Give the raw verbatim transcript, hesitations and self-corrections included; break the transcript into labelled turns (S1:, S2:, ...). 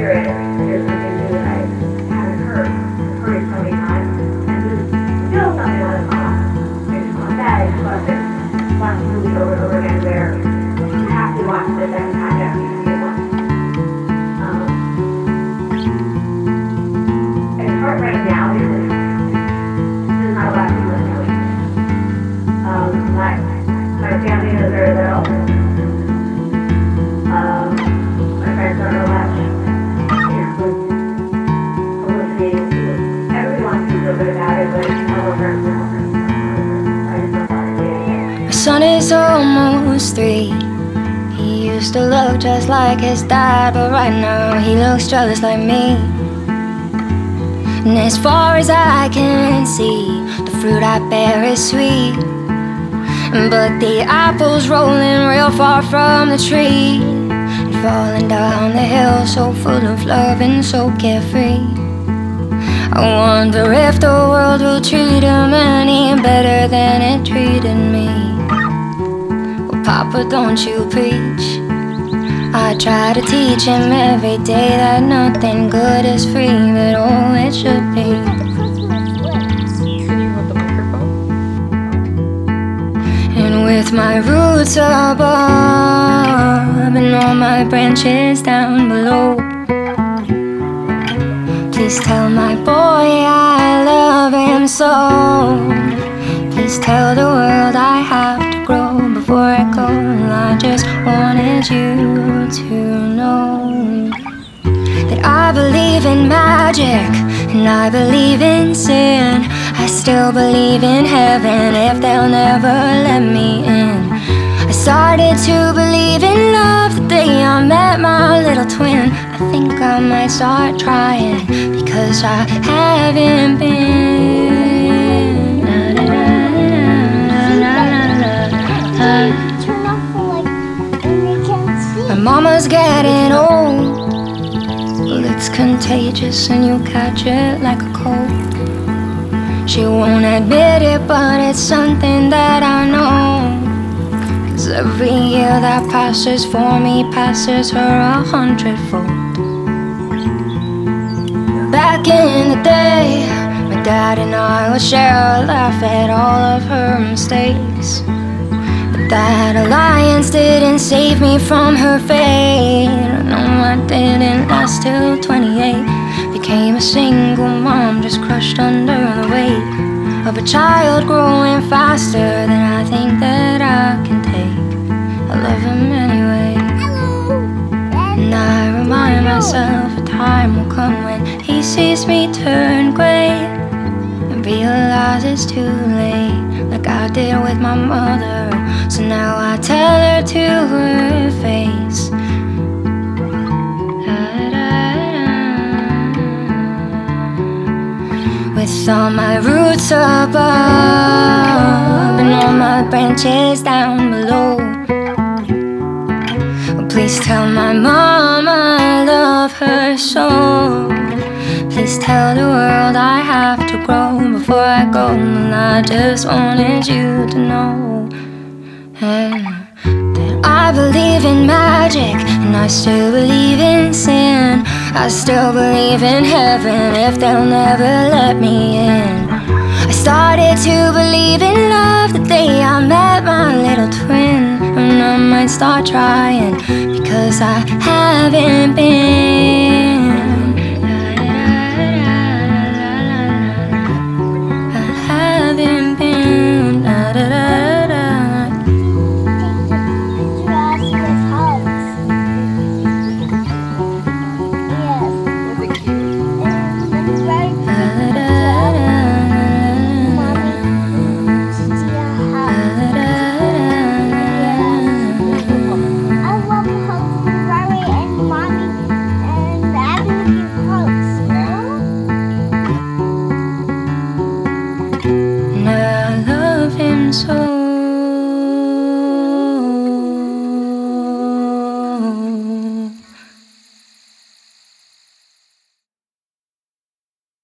S1: spirit is something new that I haven't heard, heard it so many times, and just feel something on his mom. It's not bad, I just love it. Watch the movie over and over again where you have to watch it the second time after you see it once. Um, and it's hard right now because there's not a lot of people that know it. Um, my, my family is very little. Um, my friends don't know much. You know, hallucinating. Everyone wants to feel good about it, but no one hurts no one hurts. I just don't want to say it.
S2: My son is almost three. He used to look just like his dad, but right now he looks just like me. And as far as I can see, the fruit I bear is sweet, but the apple's rolling real far from the tree, and falling down the hill so full of love and so carefree. I wonder if the world will treat him any better than it treated me. Well, Papa, don't you preach. I try to teach him every day that nothing good is free, but all it should be.
S3: Can you hold the microphone?
S2: And with my roots above and all my branches down below, please tell my boy I love him so. Please tell the world I have to grow before I go. I just wanted you to know that I believe in magic and I believe in sin. I still believe in heaven if they'll never let me in. I started to believe in love the day I met my little twin. I think I might start trying because I haven't been.
S4: Turn off the light and they can't see.
S2: My mama's getting old. Well, it's contagious and you catch it like a cold. She won't admit it, but it's something that I know. Cause every year that passes for me passes her a hundredfold. Back in the day, my dad and I would share a laugh at all of her mistakes. But that alliance didn't save me from her fate. No, I didn't last till twenty-eight. Became a single mom, just crushed under the weight of a child growing faster than I think that I can take. I love him anyway. And I remind myself a time will come when he sees me turn gray and realize it's too late, like I did with my mother. So now I tell her to her face. With all my roots above and all my branches down below, well, please tell my mom I love her so. Please tell the world I have to grow before I go. And I just wanted you to know that I believe in magic and I still believe in sin. I still believe in heaven if they'll never let me in. I started to believe in love the day I met my little twin. And I might start trying because I haven't been. I haven't been. Da, da, da, da. So